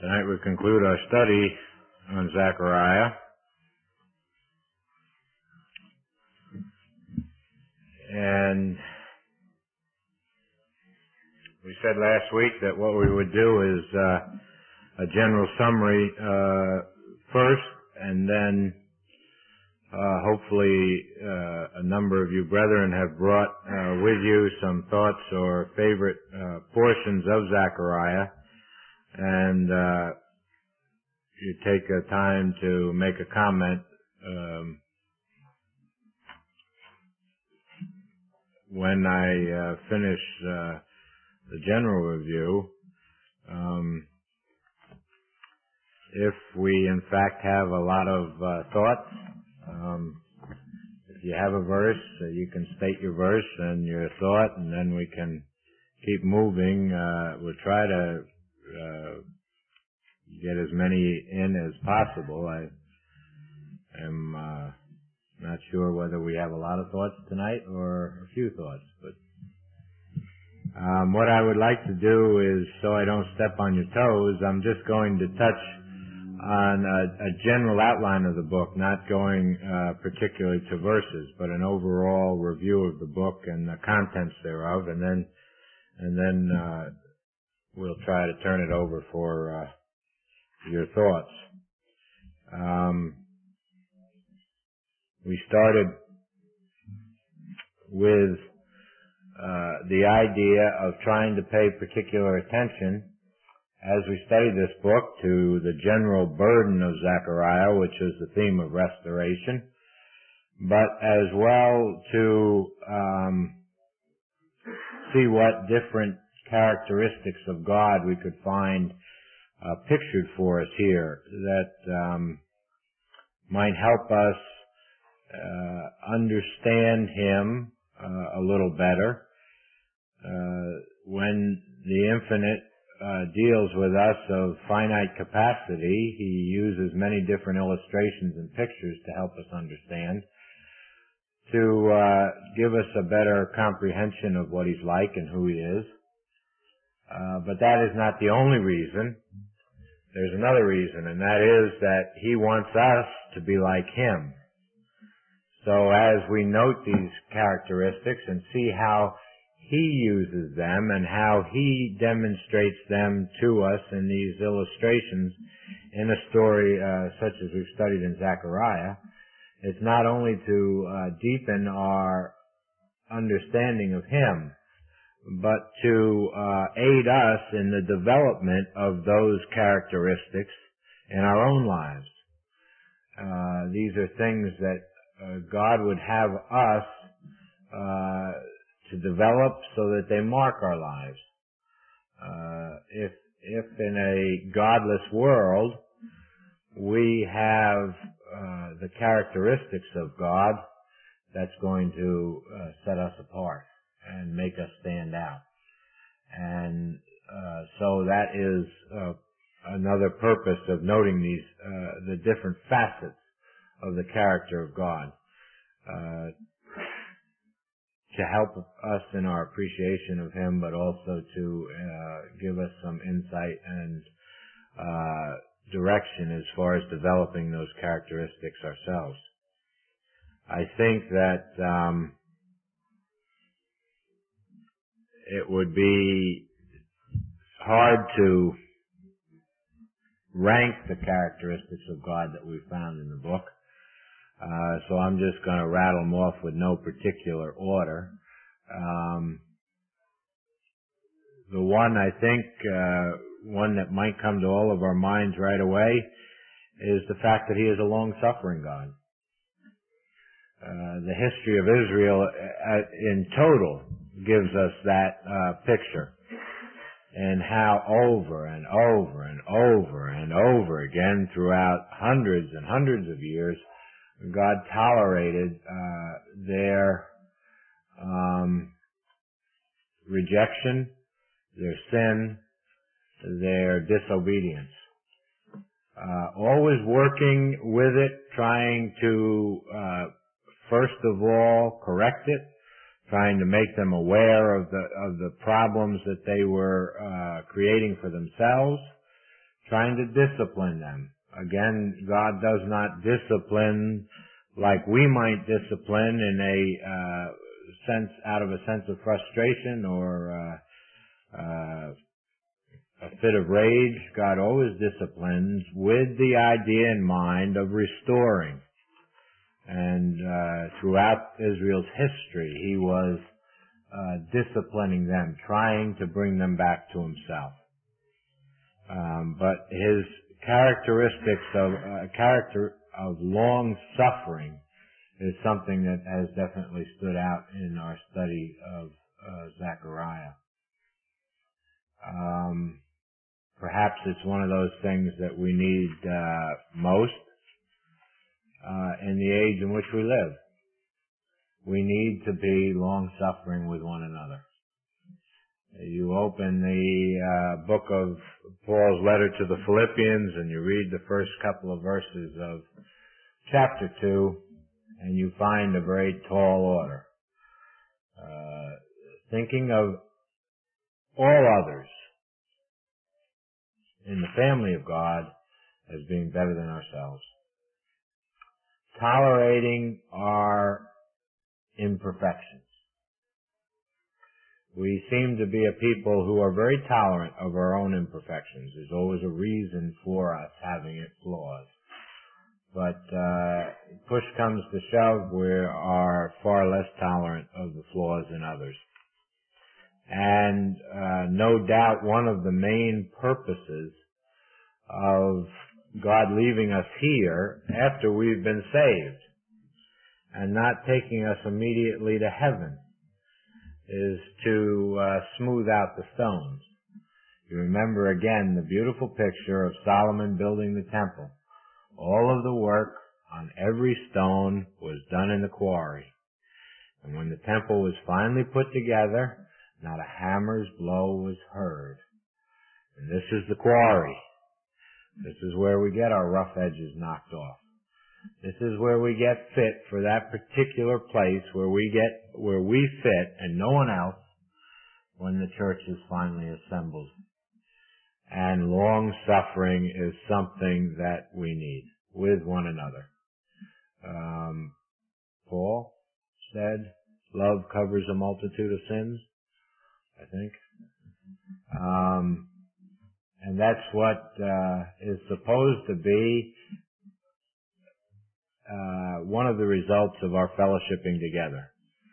Tonight we conclude our study on Zechariah. And we said last week that what we would do is a general summary first, and then hopefully a number of you brethren have brought with you some thoughts or favorite portions of Zechariah, and you take a time to make a comment when I finish the general review. If we in fact have a lot of thoughts, if you have a verse, you can state your verse and your thought, and then we can keep moving. We'll try to get as many in as possible. I am not sure whether we have a lot of thoughts tonight or a few thoughts, but what I would like to do is, so I don't step on your toes, I'm just going to touch on a general outline of the book, not going particularly to verses, but an overall review of the book and the contents thereof, and then we'll try to turn it over for your thoughts. We started with the idea of trying to pay particular attention as we study this book to the general burden of Zechariah, which is the theme of restoration, but as well to see what different characteristics of God we could find pictured for us here that might help us understand Him a little better. When the infinite deals with us of finite capacity, He uses many different illustrations and pictures to help us understand, to give us a better comprehension of what He's like and who He is. But that is not the only reason. There's another reason, and that is that He wants us to be like Him. So as we note these characteristics and see how He uses them and how He demonstrates them to us in these illustrations in a story such as we've studied in Zechariah, it's not only to deepen our understanding of Him, but to aid us in the development of those characteristics in our own lives. These are things that God would have us to develop so that they mark our lives. If in a godless world we have the characteristics of God, that's going to set us apart and make us stand out. And so that is another purpose of noting these the different facets of the character of God, to help us in our appreciation of Him, but also to give us some insight and direction as far as developing those characteristics ourselves. I think that it would be hard to rank the characteristics of God that we found in the book. So I'm just going to rattle them off with no particular order. The one, I think, one that might come to all of our minds right away is the fact that He is a long-suffering God. The history of Israel in total gives us that picture, and how over and over and over and over again throughout hundreds and hundreds of years God tolerated their rejection, their sin, their disobedience. Always working with it, trying to first of all correct it, trying to make them aware of the problems that they were creating for themselves, trying to discipline them. Again, God does not discipline like we might discipline in a sense, out of a sense of frustration or a fit of rage. God always disciplines with the idea in mind of restoring. And throughout Israel's history, He was disciplining them, trying to bring them back to Himself. But His characteristics of character of long suffering is something that has definitely stood out in our study of Zechariah. Perhaps it's one of those things that we need most in the age in which we live. We need to be long-suffering with one another. You open the book of Paul's letter to the Philippians and you read the first couple of verses of chapter 2, and you find a very tall order. Thinking of all others in the family of God as being better than ourselves. Tolerating our imperfections. We seem to be a people who are very tolerant of our own imperfections. There's always a reason for us having flaws. But push comes to shove, we are far less tolerant of the flaws in others. And no doubt one of the main purposes of God leaving us here after we've been saved and not taking us immediately to heaven is to smooth out the stones. You remember again the beautiful picture of Solomon building the temple. All of the work on every stone was done in the quarry. And when the temple was finally put together, not a hammer's blow was heard. And this is the quarry. This is where we get our rough edges knocked off. This is where we get fit for that particular place where we fit and no one else when the church is finally assembled. And long suffering is something that we need with one another. Paul said, love covers a multitude of sins, I think. And that's what is supposed to be one of the results of our fellowshipping together.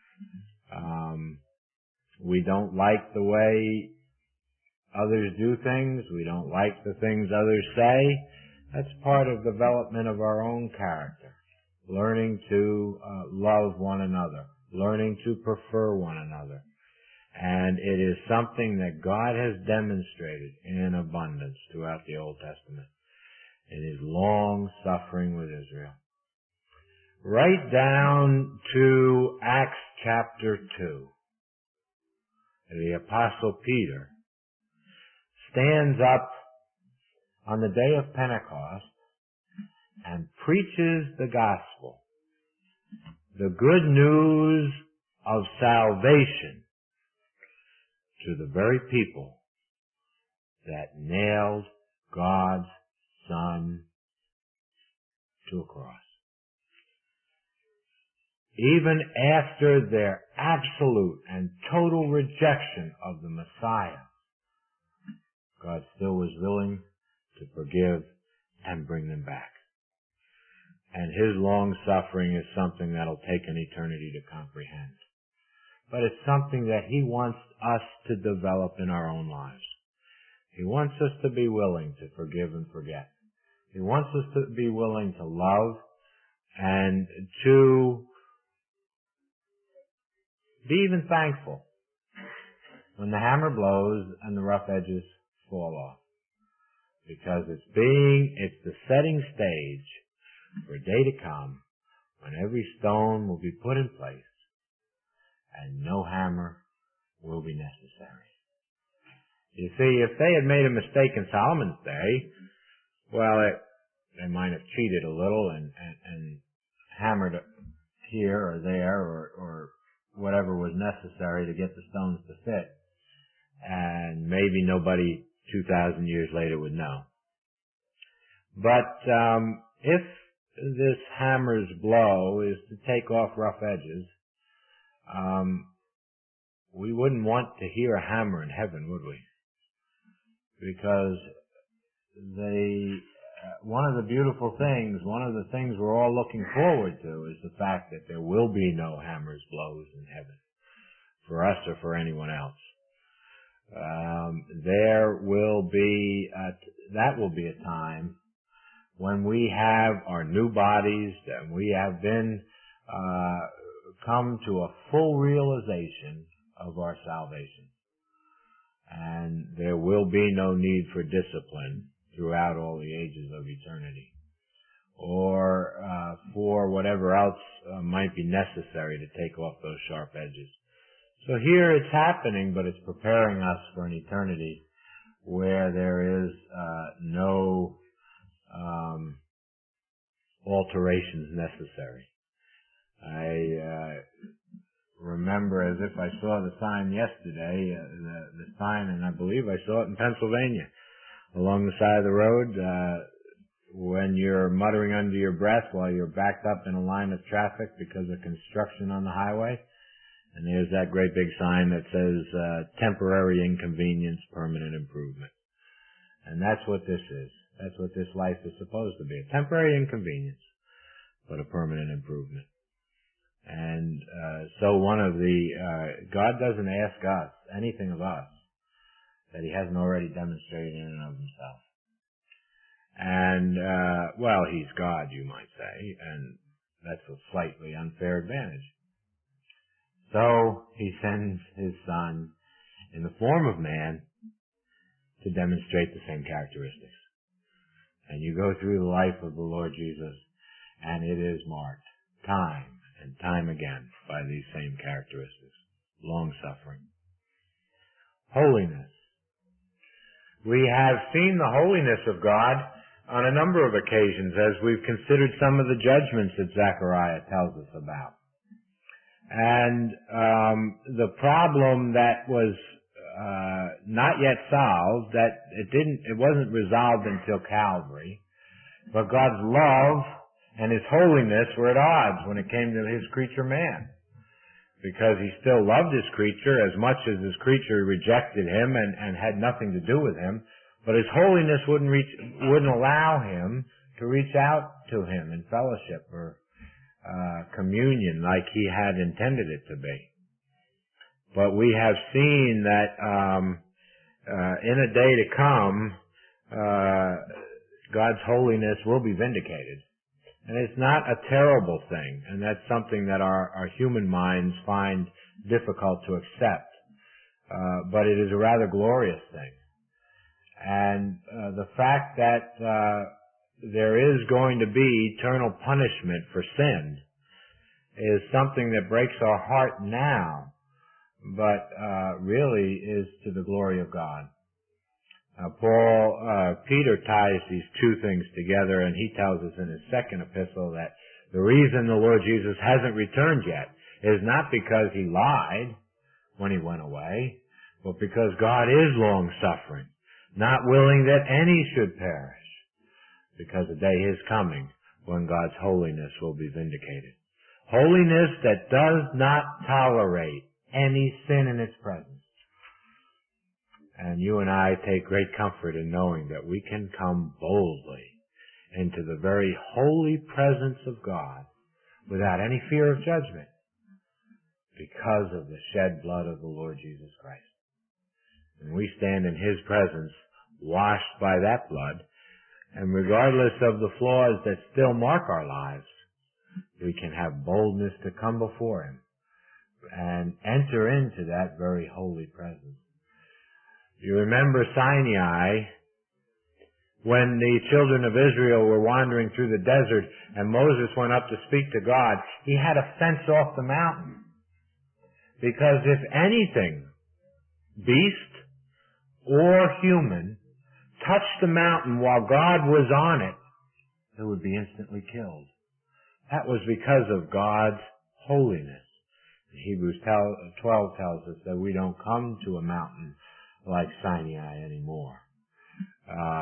We don't like the way others do things. We don't like the things others say. That's part of development of our own character. Learning to love one another. Learning to prefer one another. And it is something that God has demonstrated in abundance throughout the Old Testament in His long suffering with Israel. Right down to Acts chapter 2. The Apostle Peter stands up on the day of Pentecost and preaches the gospel, the good news of salvation to the very people that nailed God's Son to a cross. Even after their absolute and total rejection of the Messiah, God still was willing to forgive and bring them back. And His long suffering is something that'll take an eternity to comprehend. But it's something that He wants us to develop in our own lives. He wants us to be willing to forgive and forget. He wants us to be willing to love and to be even thankful when the hammer blows and the rough edges fall off. Because it's the setting stage for a day to come when every stone will be put in place and no hammer will be necessary. You see, if they had made a mistake in Solomon's day, well, they might have cheated a little and hammered here or there or whatever was necessary to get the stones to fit. And maybe nobody 2,000 years later would know. But if this hammer's blow is to take off rough edges, we wouldn't want to hear a hammer in heaven, would we? Because one of the beautiful things, one of the things we're all looking forward to is the fact that there will be no hammers blows in heaven for us or for anyone else. That will be a time when we have our new bodies and we have been come to a full realization of our salvation. And there will be no need for discipline throughout all the ages of eternity, or for whatever else might be necessary to take off those sharp edges. So here it's happening, but it's preparing us for an eternity where there is no alterations necessary. I remember as if I saw the sign yesterday, the sign, and I believe I saw it in Pennsylvania, along the side of the road, when you're muttering under your breath while you're backed up in a line of traffic because of construction on the highway. And there's that great big sign that says, temporary inconvenience, permanent improvement. And that's what this is. That's what this life is supposed to be. A temporary inconvenience, but a permanent improvement. And so God doesn't ask us anything of us that he hasn't already demonstrated in and of himself. And, he's God, you might say, and that's a slightly unfair advantage. So he sends his son in the form of man to demonstrate the same characteristics. And you go through the life of the Lord Jesus, and it is marked time and time again by these same characteristics. Long-suffering. Holiness. We have seen the holiness of God on a number of occasions as we've considered some of the judgments that Zechariah tells us about. And the problem that was not yet solved, that it wasn't resolved until Calvary, but God's love and his holiness were at odds when it came to his creature man. Because he still loved his creature as much as his creature rejected him and had nothing to do with him, but his holiness wouldn't allow him to reach out to him in fellowship or communion like he had intended it to be. But we have seen that in a day to come, God's holiness will be vindicated. And it's not a terrible thing, and that's something that our human minds find difficult to accept. But it is a rather glorious thing. And the fact that there is going to be eternal punishment for sin is something that breaks our heart now, but really is to the glory of God. Peter ties these two things together, and he tells us in his second epistle that the reason the Lord Jesus hasn't returned yet is not because he lied when he went away, but because God is long-suffering, not willing that any should perish, because the day is coming when God's holiness will be vindicated. Holiness that does not tolerate any sin in its presence. And you and I take great comfort in knowing that we can come boldly into the very holy presence of God without any fear of judgment because of the shed blood of the Lord Jesus Christ. And we stand in his presence washed by that blood, and regardless of the flaws that still mark our lives, we can have boldness to come before him and enter into that very holy presence. You remember Sinai, when the children of Israel were wandering through the desert and Moses went up to speak to God, he had to fence off the mountain. Because if anything, beast or human, touched the mountain while God was on it, it would be instantly killed. That was because of God's holiness. Hebrews 12 tells us that we don't come to a mountain like Sinai anymore.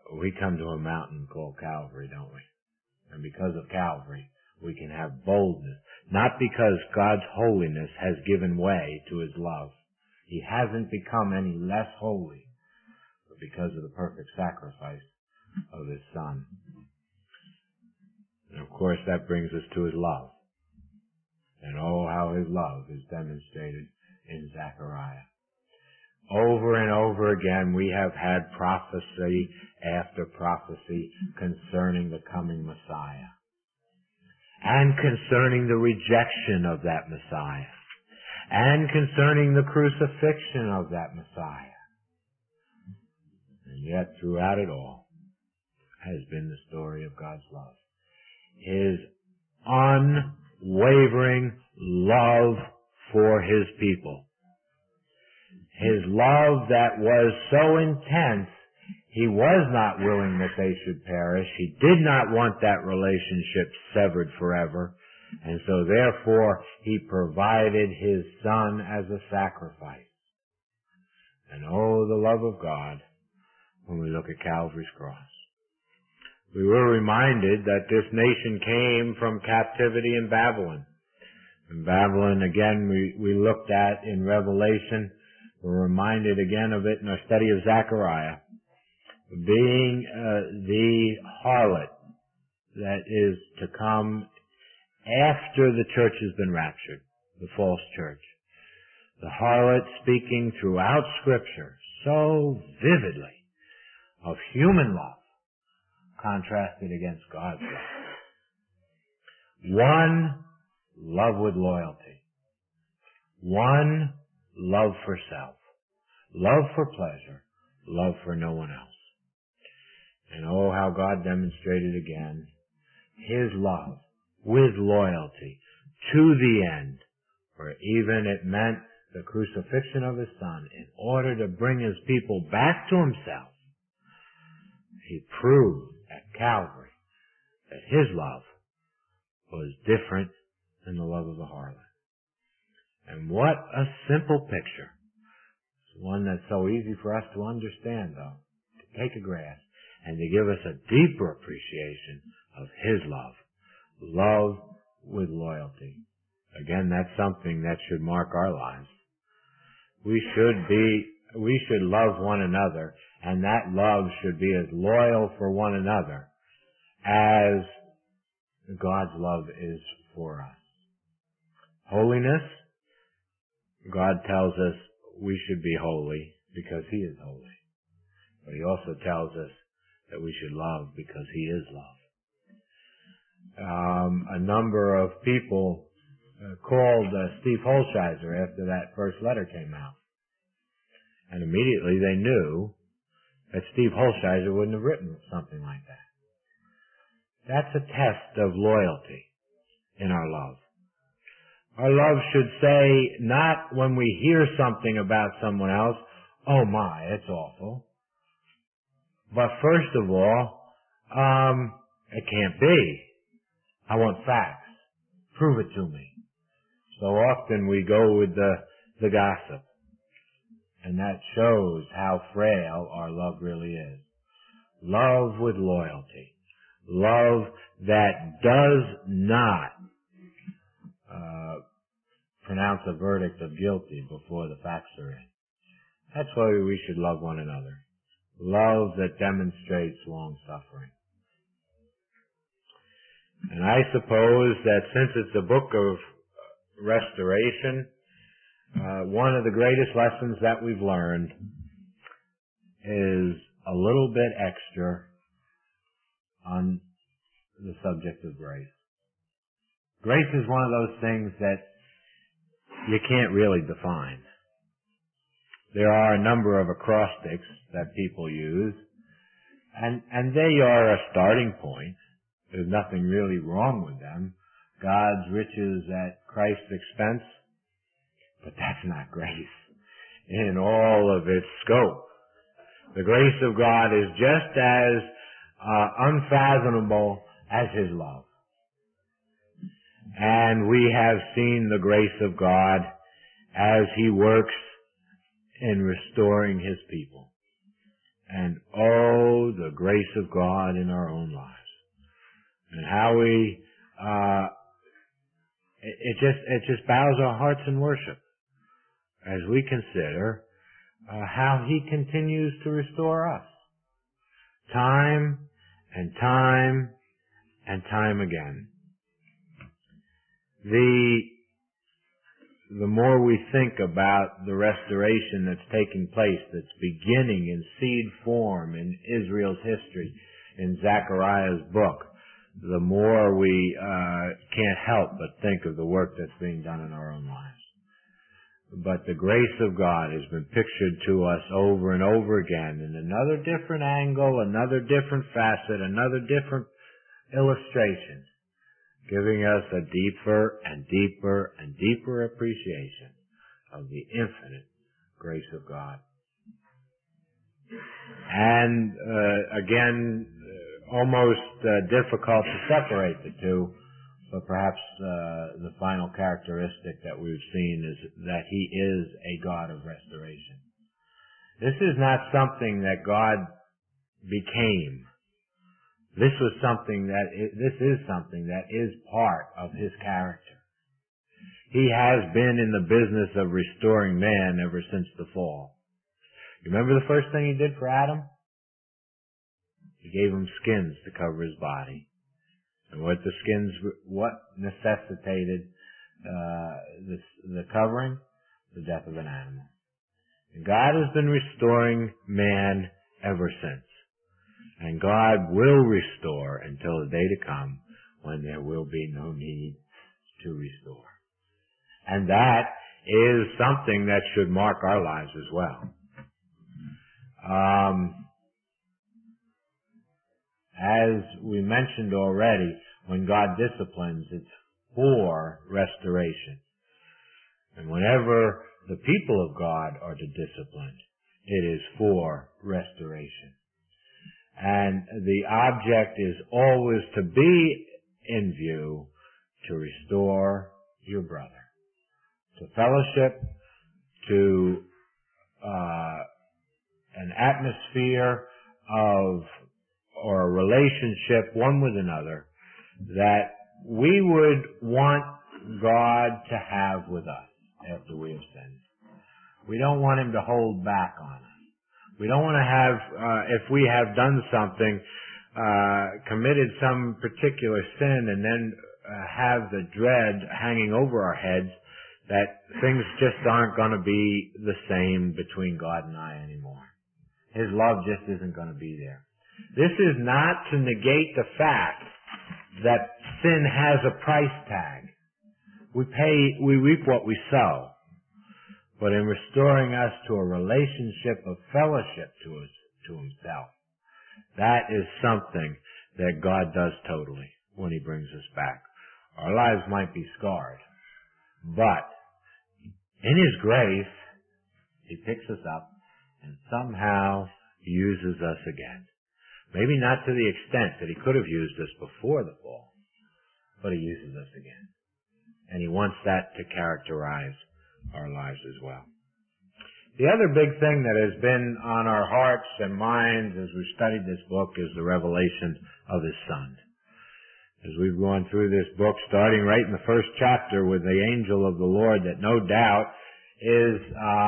we come to a mountain called Calvary, don't we? And because of Calvary, we can have boldness. Not because God's holiness has given way to His love. He hasn't become any less holy, but because of the perfect sacrifice of His Son. And of course that brings us to His love. And oh, how His love is demonstrated in Zechariah. Over and over again we have had prophecy after prophecy concerning the coming Messiah. And concerning the rejection of that Messiah. And concerning the crucifixion of that Messiah. And yet throughout it all has been the story of God's love. His unwavering love for His people. His love that was so intense, He was not willing that they should perish. He did not want that relationship severed forever. And so therefore, He provided His Son as a sacrifice. And oh, the love of God when we look at Calvary's cross. We were reminded that this nation came from captivity in Babylon. In Babylon, again, we looked at in Revelation. We're reminded again of it in our study of Zechariah. Being the harlot that is to come after the church has been raptured, the false church. The harlot speaking throughout Scripture so vividly of human love contrasted against God's love. One, love with loyalty. One, love for self. Love for pleasure. Love for no one else. And oh, how God demonstrated again His love with loyalty to the end, where even it meant the crucifixion of His Son in order to bring His people back to Himself. He proved at Calvary that His love was different than the love of the harlot. And what a simple picture. It's one that's so easy for us to understand, though, to take a grasp and to give us a deeper appreciation of His love. Love with loyalty. Again, that's something that should mark our lives. We should love one another, and that love should be as loyal for one another as God's love is for us. Holiness, God tells us we should be holy because He is holy. But He also tells us that we should love because He is love. A number of people called Steve Holsheiser after that first letter came out. And immediately they knew that Steve Holsheiser wouldn't have written something like that. That's a test of loyalty in our love. Our love should say, not when we hear something about someone else, oh my, it's awful. But first of all, it can't be. I want facts. Prove it to me. So often we go with the gossip. And that shows how frail our love really is. Love with loyalty. Love that does not pronounce a verdict of guilty before the facts are in. That's why we should love one another. Love that demonstrates long-suffering. And I suppose that since it's a book of restoration, one of the greatest lessons that we've learned is a little bit extra on the subject of grace. Grace is one of those things that you can't really define. There are a number of acrostics that people use, and they are a starting point. There's nothing really wrong with them. God's riches at Christ's expense, but that's not grace in all of its scope. The grace of God is just as unfathomable as His love. And we have seen the grace of God as He works in restoring His people. And oh, the grace of God in our own lives. And how we, it just bows our hearts in worship as we consider how He continues to restore us. Time and time and time again. The more we think about the restoration that's taking place, that's beginning in seed form in Israel's history, in Zechariah's book, the more we can't help but think of the work that's being done in our own lives. But the grace of God has been pictured to us over and over again in another different angle, another different facet, another different illustration, giving us a deeper and deeper and deeper appreciation of the infinite grace of God. And again, almost difficult to separate the two, but perhaps the final characteristic that we've seen is that He is a God of restoration. This is not something that God became. This is something that is part of His character. He has been in the business of restoring man ever since the fall. You remember the first thing He did for Adam? He gave him skins to cover his body. And what necessitated the covering? The death of an animal. And God has been restoring man ever since. And God will restore until the day to come when there will be no need to restore. And that is something that should mark our lives as well. As we mentioned already, when God disciplines, it's for restoration. And whenever the people of God are to discipline, it is for restoration. And the object is always to be in view to restore your brother, to fellowship, to an atmosphere of, or a relationship one with another that we would want God to have with us after we have sinned. We don't want Him to hold back on us. We don't want to have, if we have done something, committed some particular sin, and then have the dread hanging over our heads that things just aren't going to be the same between God and I anymore. His love just isn't going to be there. This is not to negate the fact that sin has a price tag. We reap what we sow. But in restoring us to a relationship of fellowship to Himself, that is something that God does totally when He brings us back. Our lives might be scarred, but in His grace, He picks us up and somehow uses us again. Maybe not to the extent that He could have used us before the fall, but He uses us again. And He wants that to characterize our lives as well. The other big thing that has been on our hearts and minds as we've studied this book is the revelation of His Son. As we've gone through this book, starting right in the first chapter with the angel of the Lord that no doubt is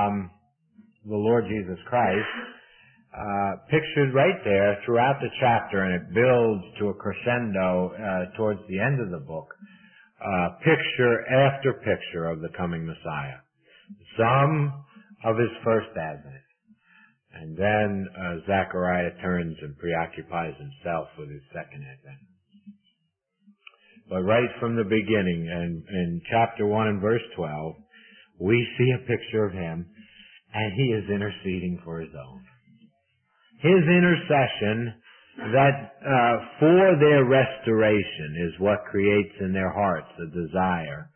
the Lord Jesus Christ, pictured right there throughout the chapter, and it builds to a crescendo towards the end of the book, picture after picture of the coming Messiah. Some of His first advent. And then Zechariah turns and preoccupies himself with His second advent. But right from the beginning, and in chapter 1 and verse 12, we see a picture of Him, and He is interceding for His own. His intercession that for their restoration is what creates in their hearts a desire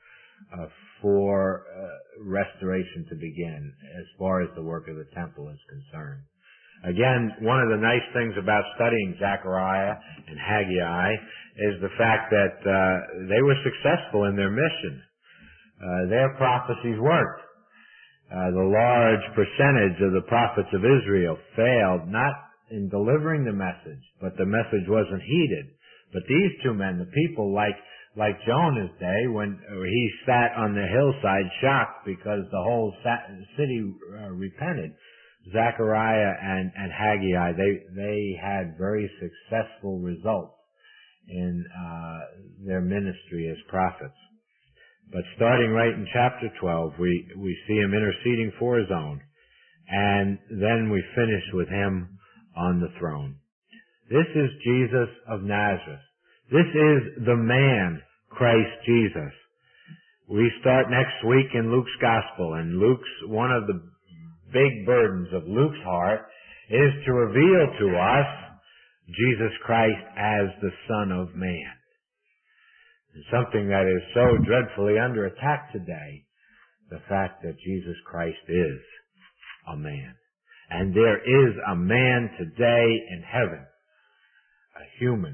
for restoration to begin as far as the work of the temple is concerned. Again, one of the nice things about studying Zechariah and Haggai is the fact that they were successful in their mission. Their prophecies worked. The large percentage of the prophets of Israel failed, not in delivering the message, but the message wasn't heeded. But these two men, the people like Jonah's day, when he sat on the hillside shocked because the whole city repented, Zechariah and Haggai, they had very successful results in their ministry as prophets. But starting right in chapter 12, we see him interceding for his own, and then we finish with him on the throne. This is Jesus of Nazareth. This is the man, Christ Jesus. We start next week in Luke's Gospel, and one of the big burdens of Luke's heart is to reveal to us Jesus Christ as the Son of Man. Something that is so dreadfully under attack today, the fact that Jesus Christ is a man. And there is a man today in heaven, a human,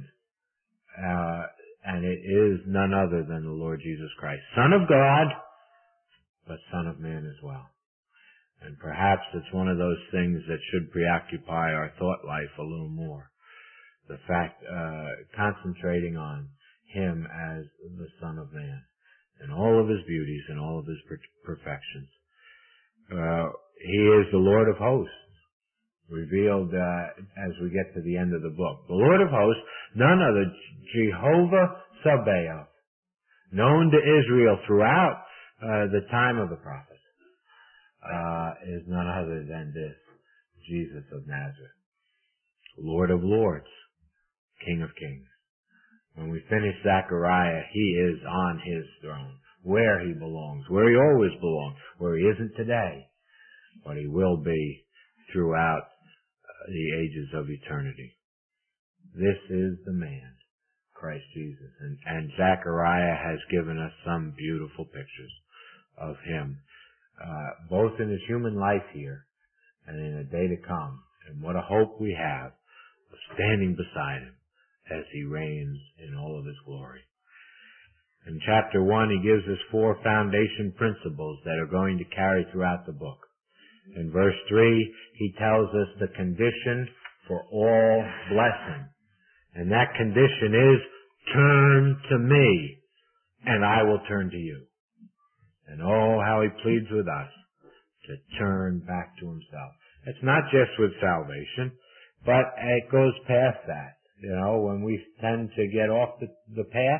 and it is none other than the Lord Jesus Christ, Son of God, but Son of Man as well. And perhaps it's one of those things that should preoccupy our thought life a little more. The fact, concentrating on him as the Son of Man, and all of his beauties and all of his perfections. He is the Lord of hosts, revealed as we get to the end of the book. The Lord of hosts, none other, Jehovah Sabaoth, known to Israel throughout the time of the prophets, is none other than this, Jesus of Nazareth, Lord of lords, King of kings. When we finish Zechariah, he is on his throne, where he belongs, where he always belonged, where he isn't today, but he will be throughout the ages of eternity. This is the man, Christ Jesus. And Zechariah has given us some beautiful pictures of him, both in his human life here and in a day to come. And what a hope we have of standing beside him as he reigns in all of his glory. In chapter 1, he gives us 4 foundation principles that are going to carry throughout the book. In verse 3, he tells us the condition for all blessing. And that condition is, turn to me, and I will turn to you. And oh, how he pleads with us to turn back to himself. It's not just with salvation, but it goes past that. You know, when we tend to get off the path,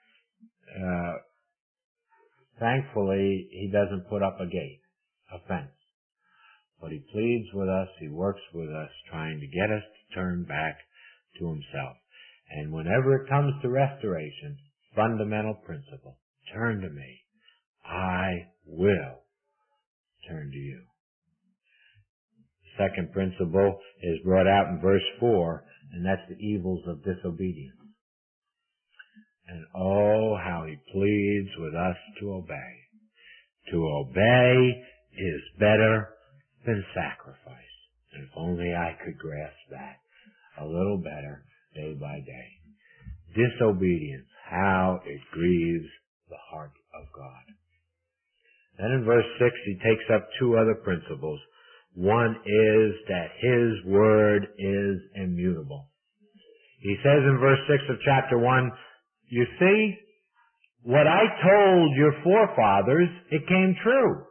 thankfully, he doesn't put up a gate, a fence. But he pleads with us, he works with us, trying to get us to turn back to himself. And whenever it comes to restoration, fundamental principle, turn to me. I will turn to you. The second principle is brought out in verse 4, and that's the evils of disobedience. And oh, how he pleads with us to obey. To obey is better than sacrifice. And if only I could grasp that a little better day by day. Disobedience, how it grieves the heart of God. Then in verse 6, he takes up 2 other principles. One is that his word is immutable. He says in verse 6 of chapter 1, you see, what I told your forefathers, it came true.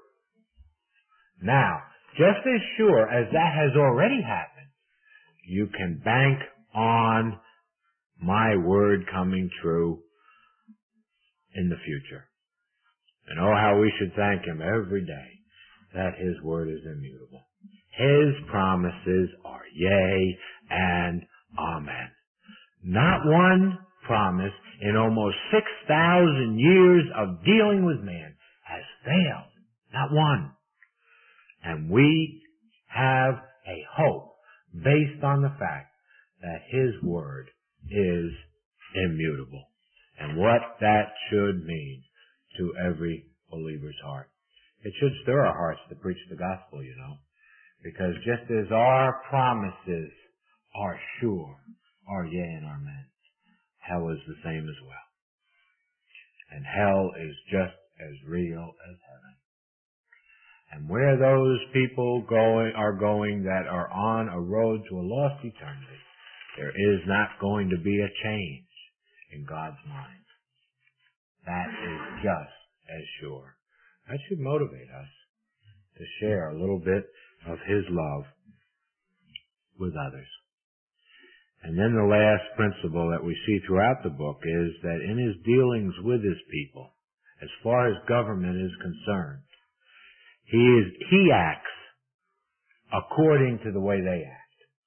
Now, just as sure as that has already happened, you can bank on my word coming true in the future. And oh, how we should thank him every day that his word is immutable. His promises are yea and amen. Not one promise in almost 6,000 years of dealing with man has failed. Not one. And we have a hope based on the fact that his word is immutable. And what that should mean to every believer's heart. It should stir our hearts to preach the gospel, you know. Because just as our promises are sure, are yea and amen, hell is the same as well. And hell is just as real as heaven. And where those people are going that are on a road to a lost eternity, there is not going to be a change in God's mind. That is just as sure. That should motivate us to share a little bit of His love with others. And then the last principle that we see throughout the book is that in His dealings with His people, as far as government is concerned, He acts according to the way they act.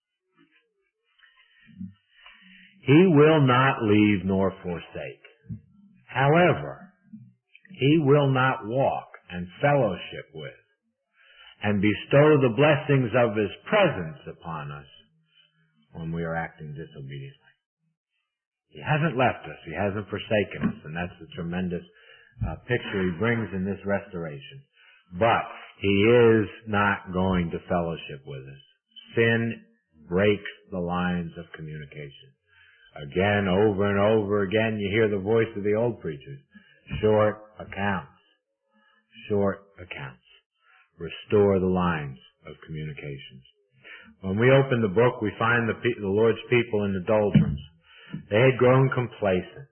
He will not leave nor forsake. However, He will not walk and fellowship with and bestow the blessings of His presence upon us when we are acting disobediently. He hasn't left us. He hasn't forsaken us, and that's the tremendous picture He brings in this restoration. But He is not going to fellowship with us. Sin breaks the lines of communication. Again, over and over again, you hear the voice of the old preachers. Short accounts. Short accounts. Restore the lines of communications. When we open the book, we find the Lord's people in the doldrums. They had grown complacent.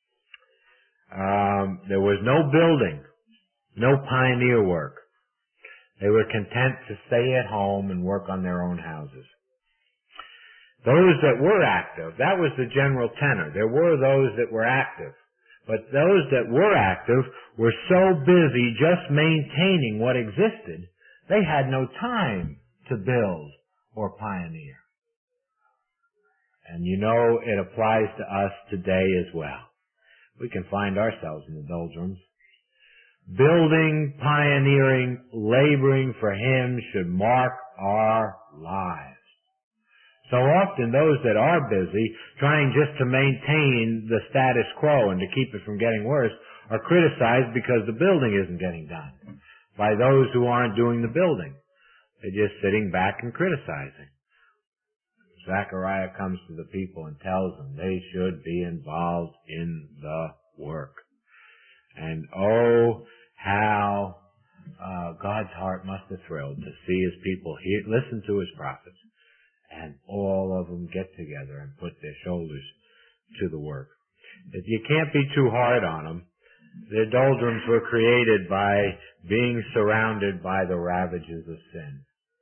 There was no building, no pioneer work. They were content to stay at home and work on their own houses. Those that were active, that was the general tenor. There were those that were active. But those that were active were so busy just maintaining what existed, they had no time to build or pioneer. And you know, it applies to us today as well. We can find ourselves in the doldrums. Building, pioneering, laboring for Him should mark our lives. So often those that are busy, trying just to maintain the status quo and to keep it from getting worse, are criticized because the building isn't getting done by those who aren't doing the building. They're just sitting back and criticizing. Zechariah comes to the people and tells them they should be involved in the work. And oh, how God's heart must have thrilled to see His people listen to His prophets, and all of them get together and put their shoulders to the work. If you can't be too hard on them, their doldrums were created by being surrounded by the ravages of sin.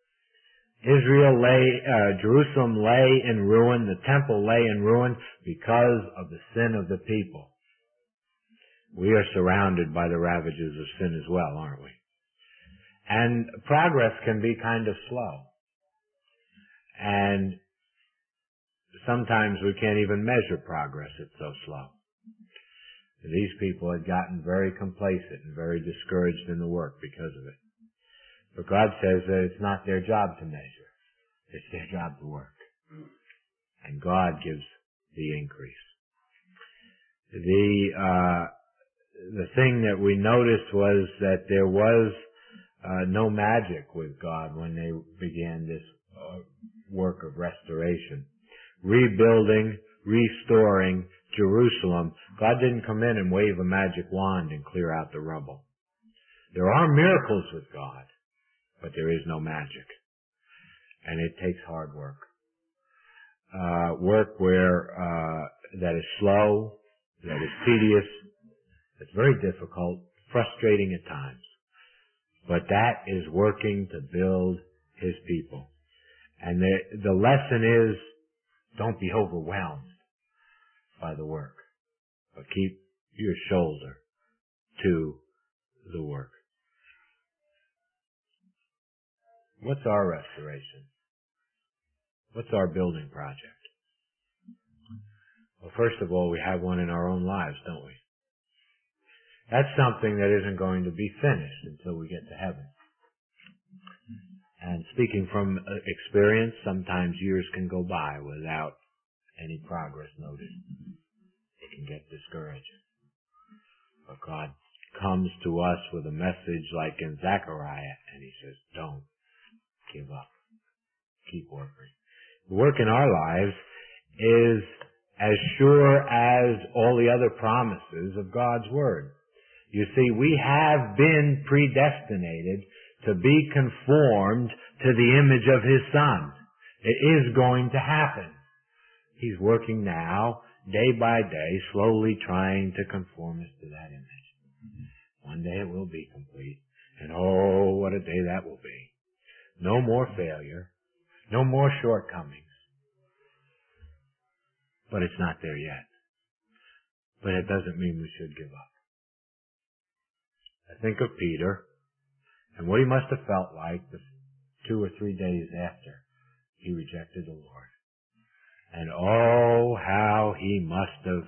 Jerusalem lay in ruin, the temple lay in ruin because of the sin of the people. We are surrounded by the ravages of sin as well, aren't we? And progress can be kind of slow. And sometimes we can't even measure progress, it's so slow. These people had gotten very complacent and very discouraged in the work because of it. But God says that it's not their job to measure. It's their job to work. And God gives the increase. The thing that we noticed was that there was no magic with God when they began this work of restoration. Rebuilding, restoring Jerusalem. God didn't come in and wave a magic wand and clear out the rubble. There are miracles with God, but there is no magic. And it takes hard work. Work that is slow, that is tedious, it's very difficult, frustrating at times. But that is working to build His people. And the lesson is, don't be overwhelmed by the work, but keep your shoulder to the work. What's our restoration? What's our building project? Well, first of all, we have one in our own lives, don't we? That's something that isn't going to be finished until we get to heaven. And speaking from experience, sometimes years can go by without any progress noted. It can get discouraging. But God comes to us with a message like in Zechariah, and He says, don't give up. Keep working. The work in our lives is as sure as all the other promises of God's Word. You see, we have been predestinated to be conformed to the image of His Son. It is going to happen. He's working now, day by day, slowly trying to conform us to that image. One day it will be complete. And oh, what a day that will be. No more failure. No more shortcomings. But it's not there yet. But it doesn't mean we should give up. I think of Peter and what he must have felt like the 2 or 3 days after he rejected the Lord. And oh, how he must have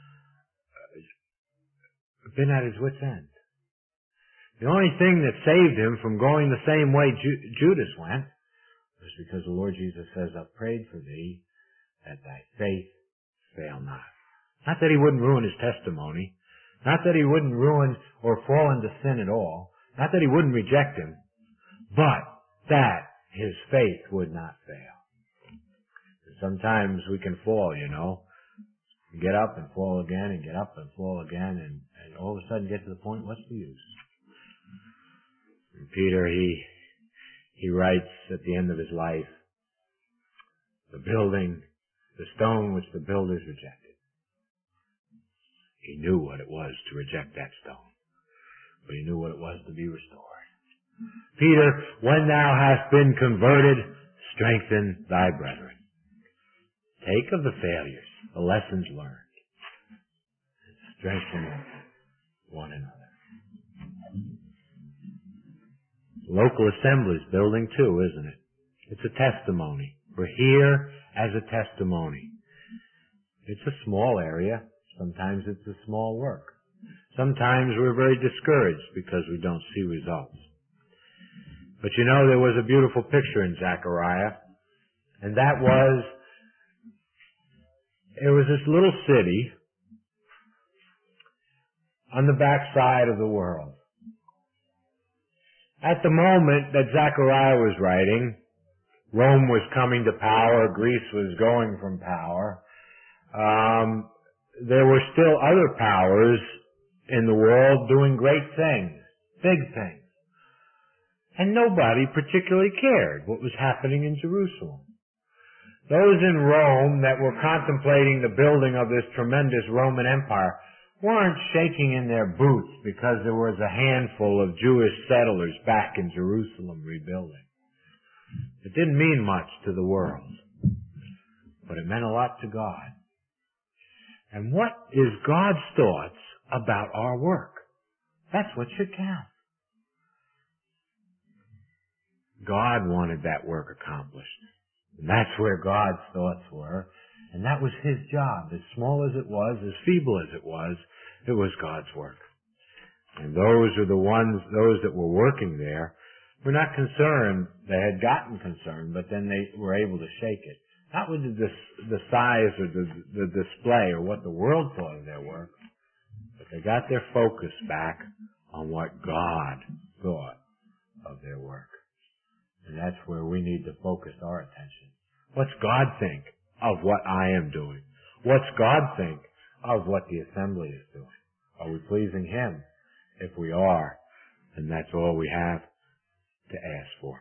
been at his wit's end. The only thing that saved him from going the same way Judas went was because the Lord Jesus says, I've prayed for thee that thy faith fail not. Not that he wouldn't ruin his testimony. Not that he wouldn't ruin or fall into sin at all. Not that he wouldn't reject him. But that his faith would not fail. Sometimes we can fall, get up and fall again and get up and fall again and all of a sudden get to the point, what's the use? And Peter, he writes at the end of his life, the stone which the builders rejected. He knew what it was to reject that stone, but he knew what it was to be restored. Peter, when thou hast been converted, strengthen thy brethren. Take of the failures, the lessons learned, and strengthen one another. Local assemblies building too, isn't it? It's a testimony. We're here as a testimony. It's a small area. Sometimes it's a small work. Sometimes we're very discouraged because we don't see results. But there was a beautiful picture in Zechariah, and that was, it was this little city on the backside of the world. At the moment that Zechariah was writing, Rome was coming to power, Greece was going from power. There were still other powers in the world doing great things, big things. And nobody particularly cared what was happening in Jerusalem. Those in Rome that were contemplating the building of this tremendous Roman Empire weren't shaking in their boots because there was a handful of Jewish settlers back in Jerusalem rebuilding. It didn't mean much to the world, but it meant a lot to God. And what is God's thoughts about our work? That's what should count. God wanted that work accomplished. And that's where God's thoughts were. And that was His job. As small as it was, as feeble as it was God's work. And those that were working there were not concerned. They had gotten concerned, but then they were able to shake it. Not with the size or the display or what the world thought of their work, but they got their focus back on what God thought of their work. And that's where we need to focus our attention. What's God think of what I am doing? What's God think of what the assembly is doing? Are we pleasing Him? If we are, then that's all we have to ask for.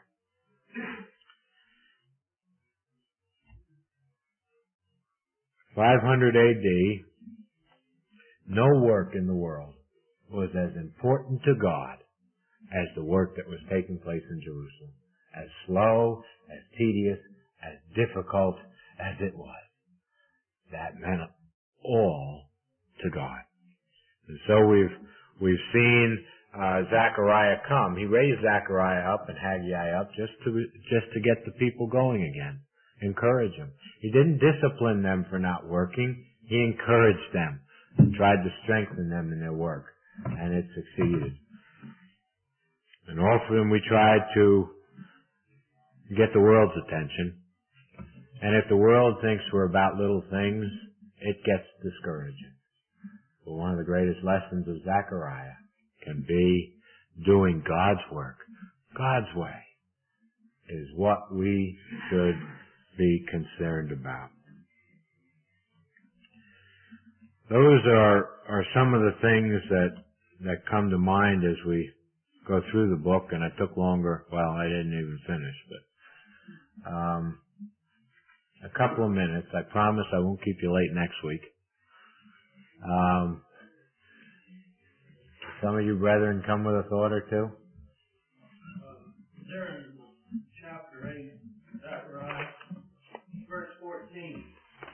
500 AD, no work in the world was as important to God as the work that was taking place in Jerusalem. As slow, as tedious, as difficult as it was. That meant all to God. And so we've seen Zechariah come. He raised Zechariah up and Haggai up just to get the people going again. Encourage them. He didn't discipline them for not working. He encouraged them and tried to strengthen them in their work. And it succeeded. And often we tried to get the world's attention. And if the world thinks we're about little things, it gets discouraging. But one of the greatest lessons of Zechariah can be doing God's work. God's way is what we should be concerned about. Those are some of the things that come to mind as we go through the book, and it took longer. Well, I didn't even finish, but a couple of minutes. I promise I won't keep you late next week. Some of you brethren come with a thought or two? There in chapter 8, Zechariah, verse 14,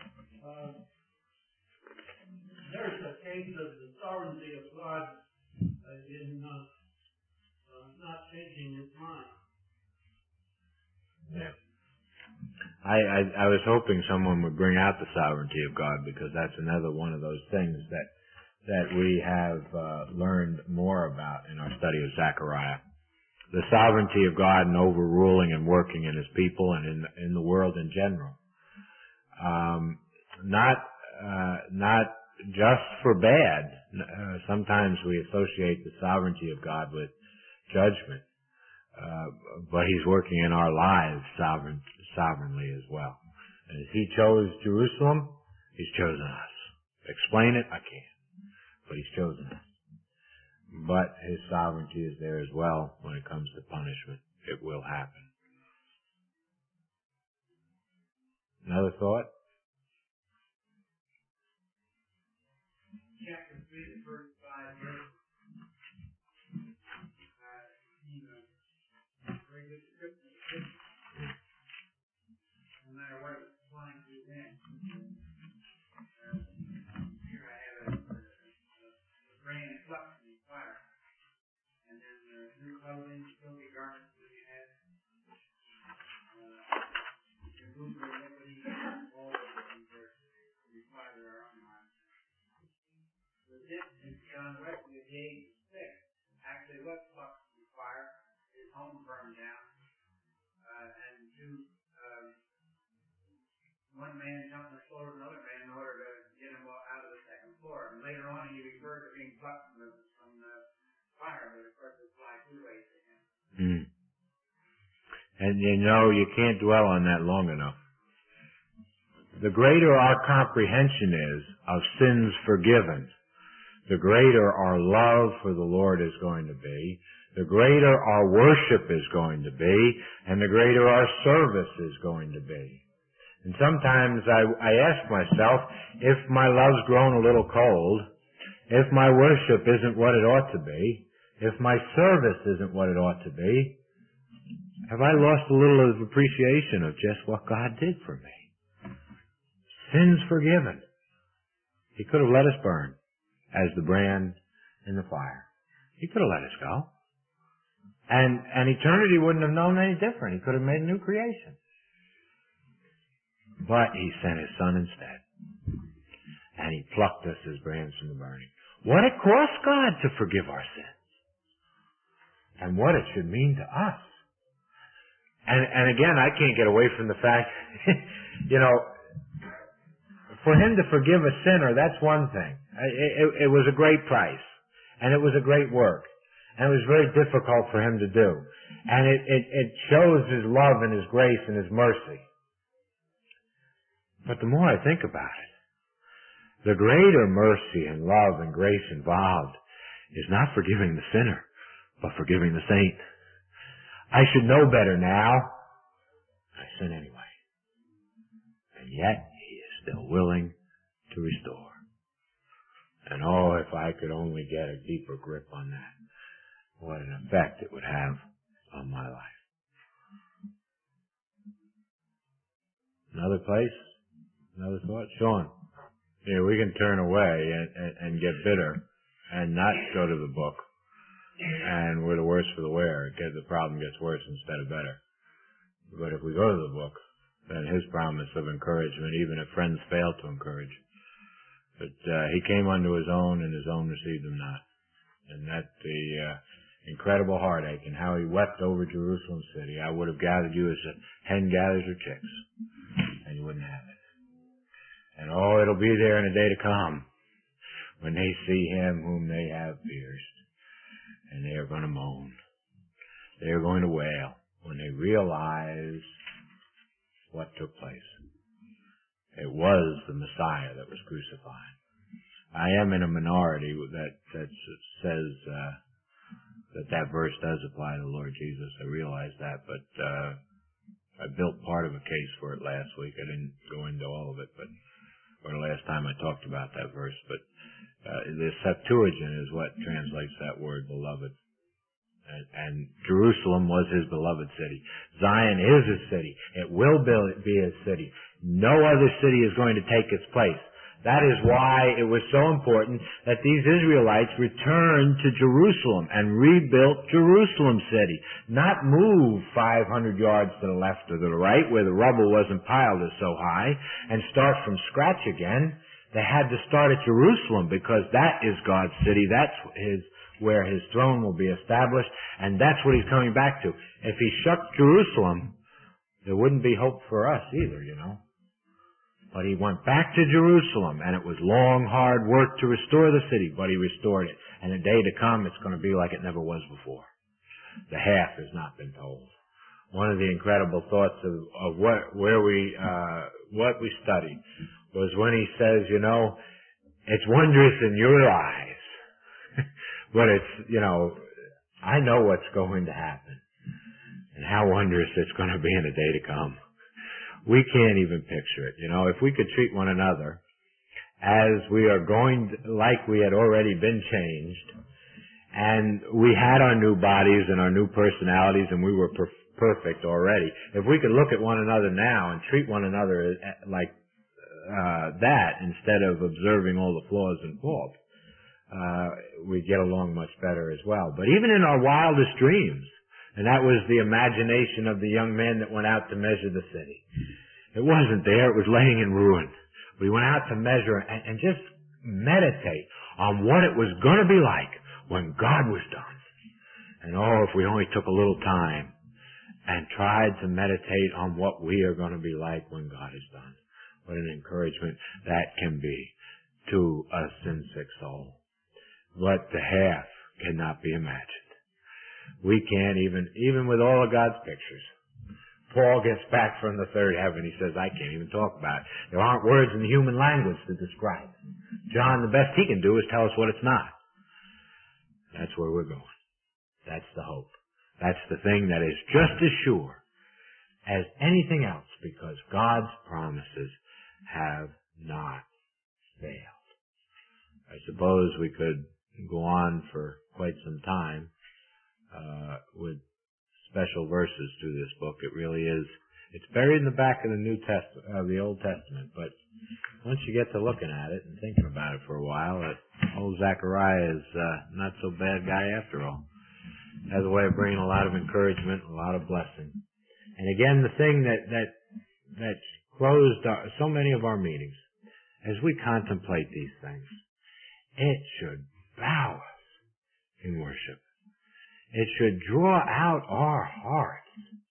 there's a case of the sovereignty of God in not changing his mind. Yeah. I was hoping someone would bring out the sovereignty of God, because that's another one of those things that we have learned more about in our study of Zechariah. The sovereignty of God and overruling and working in His people and in the world in general. Not just for bad. Sometimes we associate the sovereignty of God with judgment. But He's working in our lives sovereignly as well. And as He chose Jerusalem, He's chosen us. Explain it? I can't. But He's chosen us. But His sovereignty is there as well when it comes to punishment. It will happen. Another thought? Chapter 3, verse 5, very good scripture. No matter what it's flying through then. Here I have a brand flux in the fire. And then new clothing, filthy garments that you had. Remove your iniquity, all of the things that require our own lives. But this is John Wesley at the age of 6. Actually, what flux in the fire? His home burned down. And one man jumped on the floor of another man in order to get him out of the second floor. And later on, he referred to being plucked from the fire, but of course, it applied two ways to him. And you can't dwell on that long enough. The greater our comprehension is of sins forgiven, the greater our love for the Lord is going to be, the greater our worship is going to be, and the greater our service is going to be. And sometimes I ask myself, if my love's grown a little cold, if my worship isn't what it ought to be, if my service isn't what it ought to be, have I lost a little of appreciation of just what God did for me? Sins forgiven. He could have let us burn as the brand in the fire. He could have let us go. And eternity wouldn't have known any different. He could have made a new creation. But He sent His Son instead. And He plucked us as brands from the burning. What it cost God to forgive our sins. And what it should mean to us. And again, I can't get away from the fact, for Him to forgive a sinner, that's one thing. It was a great price. And it was a great work. And it was very difficult for Him to do. And it shows His love and His grace and His mercy. But the more I think about it, the greater mercy and love and grace involved is not forgiving the sinner, but forgiving the saint. I should know better now. I sin anyway. And yet He is still willing to restore. And oh, if I could only get a deeper grip on that, what an effect it would have on my life. Another place? Another thought? Sean? Yeah, we can turn away and get bitter and not go to the book. And we're the worse for the wear. The problem gets worse instead of better. But if we go to the book, then His promise of encouragement, even if friends fail to encourage. But He came unto His own, and His own received Him not. And that's the incredible heartache, and how He wept over Jerusalem city. I would have gathered you as a hen gathers her chicks, and you wouldn't have it. And oh, it'll be there in a day to come, when they see Him whom they have pierced. And they are going to moan. They are going to wail when they realize what took place. It was the Messiah that was crucified. I am in a minority that says that verse does apply to the Lord Jesus. I realize that, but I built part of a case for it last week. I didn't go into all of it, or the last time I talked about that verse. But the Septuagint is what translates that word beloved. And Jerusalem was his beloved city. Zion is his city. It will be his city. No other city is going to take its place. That is why it was so important that these Israelites returned to Jerusalem and rebuilt Jerusalem city. Not move 500 yards to the left or to the right where the rubble wasn't piled so high and start from scratch again. They had to start at Jerusalem because that is God's city. That's where his throne will be established, and that's what he's coming back to. If he shut Jerusalem, there wouldn't be hope for us either, you know. But he went back to Jerusalem, and it was long, hard work to restore the city, but he restored it. And a day to come, it's going to be like it never was before. The half has not been told. One of the incredible thoughts of what we studied was when he says, you know, it's wondrous in your eyes, but it's, you know, I know what's going to happen and how wondrous it's going to be in a day to come. We can't even picture it. You know, if we could treat one another as we are going, like we had already been changed, and we had our new bodies and our new personalities, and we were perfect already. If we could look at one another now and treat one another like that, instead of observing all the flaws and faults, we'd get along much better as well. But even in our wildest dreams, and that was the imagination of the young man that went out to measure the city. It wasn't there. It was laying in ruin. We went out to measure and just meditate on what it was going to be like when God was done. And oh, if we only took a little time and tried to meditate on what we are going to be like when God is done. What an encouragement that can be to a sin-sick soul. But the half cannot be imagined. We can't even with all of God's pictures. Paul gets back from the third heaven. He says, I can't even talk about it. There aren't words in the human language to describe it. John, the best he can do is tell us what it's not. That's where we're going. That's the hope. That's the thing that is just as sure as anything else, because God's promises have not failed. I suppose we could go on for quite some time with special verses to this book. It really is. It's buried in the back of the Old Testament, but once you get to looking at it and thinking about it for a while, old Zechariah is not so bad guy after all. Has a way of bringing a lot of encouragement, a lot of blessing. And again, the thing that closed so many of our meetings, as we contemplate these things, it should bow us in worship. It should draw out our hearts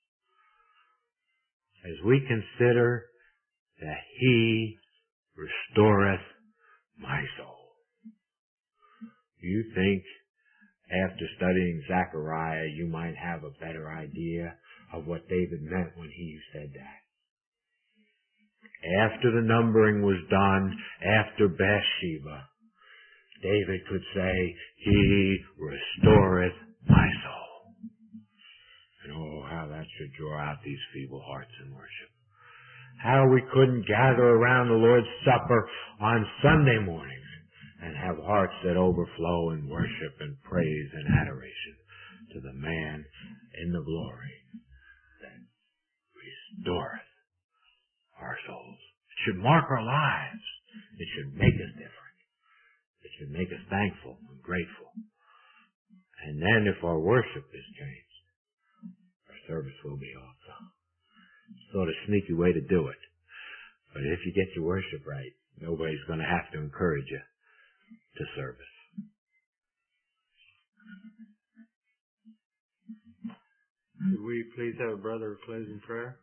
as we consider that He restoreth my soul. Do you think after studying Zechariah you might have a better idea of what David meant when he said that? After the numbering was done, after Bathsheba, David could say, He restoreth my soul. And oh, how that should draw out these feeble hearts in worship. How we couldn't gather around the Lord's Supper on Sunday mornings and have hearts that overflow in worship and praise and adoration to the man in the glory that restoreth our souls. It should mark our lives. It should make us different. It should make us thankful and grateful. And then if our worship is changed, our service will be also. Sort of sneaky way to do it. But if you get your worship right, nobody's going to have to encourage you to service. Could we please have a brother close in prayer?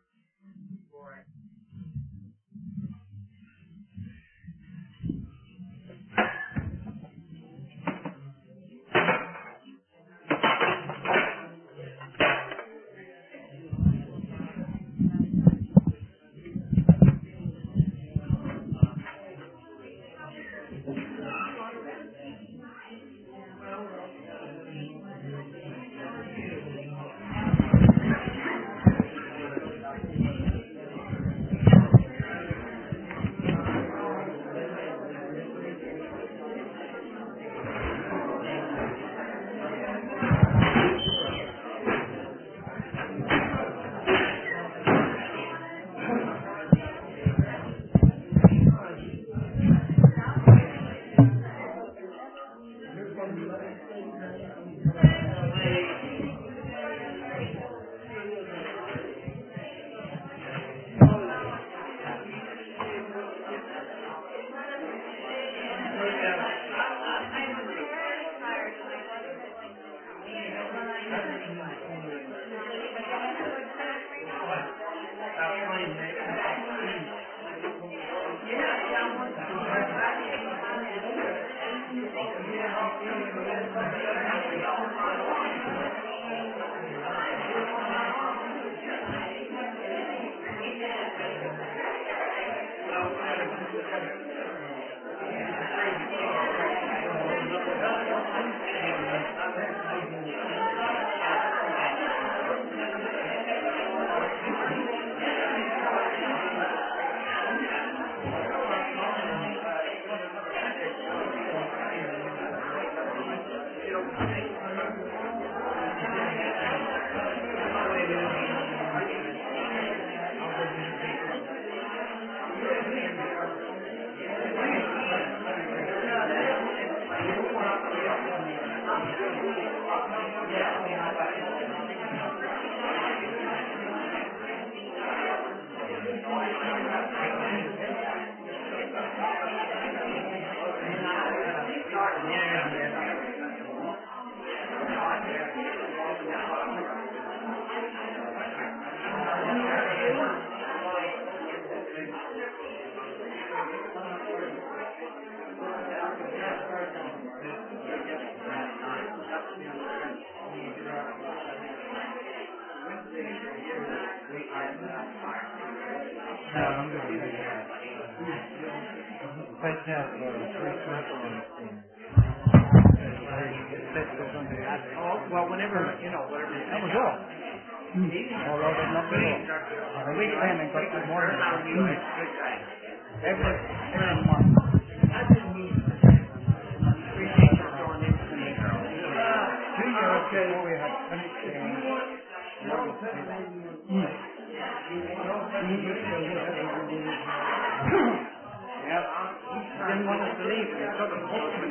I'm going to do that. Let's have 3 compliments in. Well, whenever, whatever. That was all. Although there's nothing wrong. The weekend and got good morning. Every month. Before we had finished Didn't want us to leave.